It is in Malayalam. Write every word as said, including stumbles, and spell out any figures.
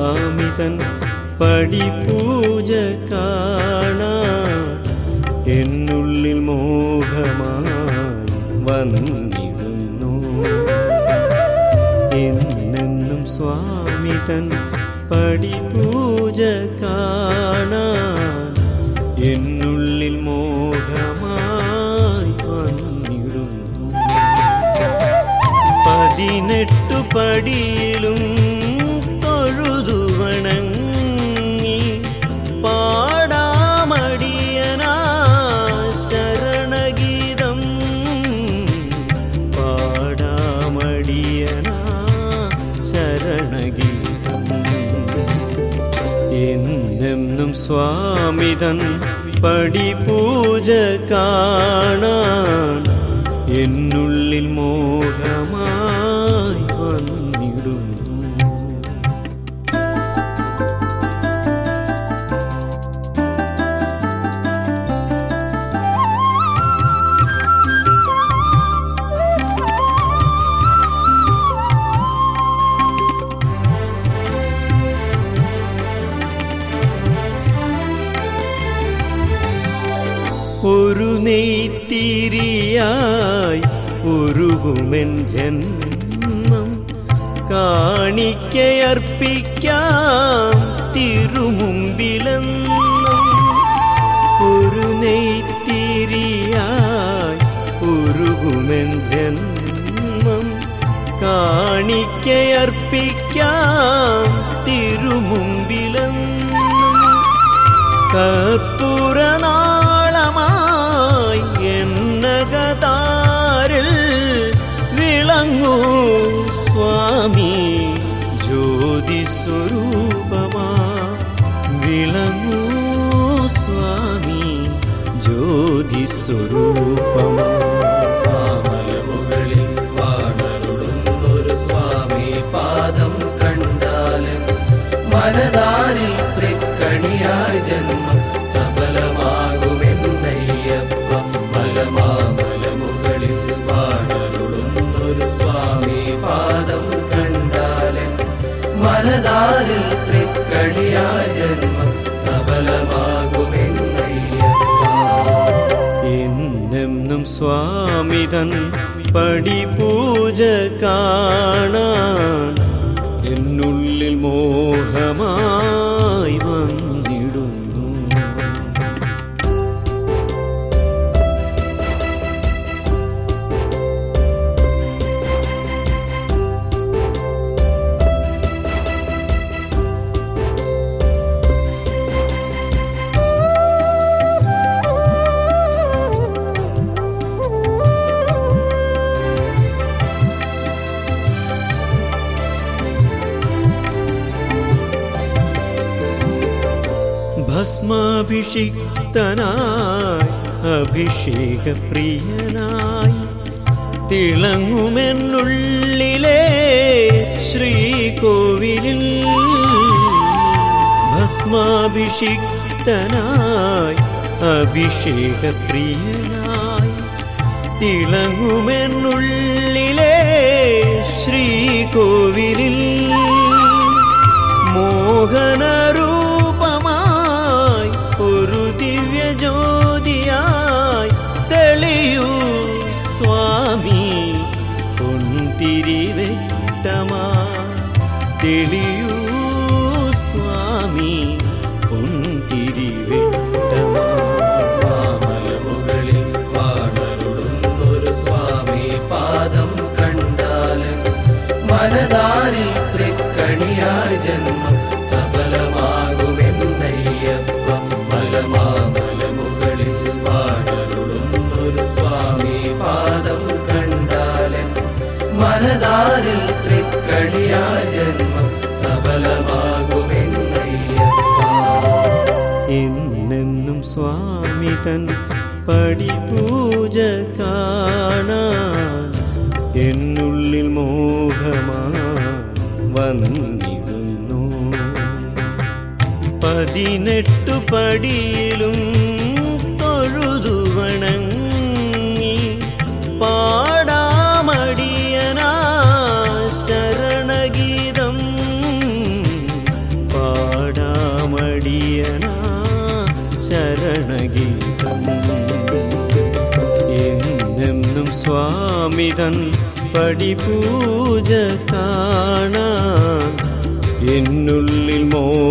സ്വാമിതൻ പടിപൂജ കാണാൻ എന്നുള്ളിൽ മോഹമായി വന്നിടുന്നു. എന്നെന്നും സ്വാമിതൻ പടിപൂജ കാണാൻ എന്നുള്ളിൽ മോഹമായി വന്നിടുന്നു. പതിനെട്ടു പടിയിലും തൊഴുതു വണങ്ങി പാടാമടിയനാ ശരണഗീതം, പാടാമടിയനാ ശരണഗീതം. എന്നെന്നും സ്വാമിതൻ പടിപൂജ കാണാൻ എന്നുള്ളിൽ മോഹമായി വന്നിടുന്നു. ഒരു നെയ്ത്തിരിയായി ഉരുകുമെൻ ജന്മം കാണിക്കയർപ്പിക്കാം തിരുമുമ്പിലെന്നും. ഒരു നെയ്ത്തിരിയായി ഉരുകുമെൻ ജന്മം കാണിക്കയർപ്പിക്കാം തിരുമുമ്പിലെന്നും. കർപ്പൂരനാളമായി എന്നകതാരിൽ വിളങ്ങൂ സ്വാമി ജ്യോതിസ്വരൂപമാ, വിളങ്ങൂ സ്വാമി ജ്യോതിസ്വരൂപമാ. മാമലമുകളിൽ വാണരുളുന്നൊരു സ്വാമി പാദം കണ്ടാലും മനതാരിൽ തൃക്കണിയായ ജന്മം സഫലമാകുമെന്നയ്യപ്പ. മലമാമലമുകളിൽ വാണരുളുന്നൊരു സ്വാമി പാദം കണ്ടാലും മനതാരിൽ തൃക്കണിയായ ജന്മം സഫലമാകുമെന്നയ്യപ്പ. എന്നെന്നും സ്വാമിതൻ പടിപൂജ കാണാൻ എന്നുള്ളിൽ മോഹമായി വന്നിടുന്നു. ഭസ്മാഭിഷിക്തനായി അഭിഷേകപ്രിയനായി തിളങ്ങുമെന്നുള്ളിലെ ശ്രീകോവിലിൽ. ഭസ്മാഭിഷിക്തനായി അഭിഷേകപ്രിയനായി തിളങ്ങുമെന്നുള്ളിലെ ശ്രീകോവിലിൽ. മോഹനരൂപമായി ഒരു ദിവ്യജ്യോതിയായി തെളിയൂ സ്വാമി പൊൻതിരിവെട്ടമാ, തെളിയൂ സ്വാമി പൊൻതിരിവെട്ടമാ. മാമലമുകളിൽ വാണരുളുന്നൊരു സ്വാമി പാദം കണ്ടാലും മനതാരിൽ തൃക്കണിയായ ജന്മം സഫലമാകുമെന്നയ്യപ്പ. മലമാമലമുകളിൽ വാണരുളുന്നൊരു സ്വാമി പാദം കണ്ടാലും മനതാരിൽ തൃക്കണിയായ ജന്മം സഫലമാകുമെന്നയ്യപ്പ. എന്നെന്നും സ്വാമിതൻ പടിപൂജ കാണാൻ എന്നുള്ളിൽ മോഹമായി വന്നിടുന്നു. പതിനെട്ടു പടിയിലും തൊഴുതു വണങ്ങി പാടാമടിയനാ ശരണഗീതം, തൻ പടിപൂജ കാണാൻ എന്നുള്ളിൽ മോഹമായി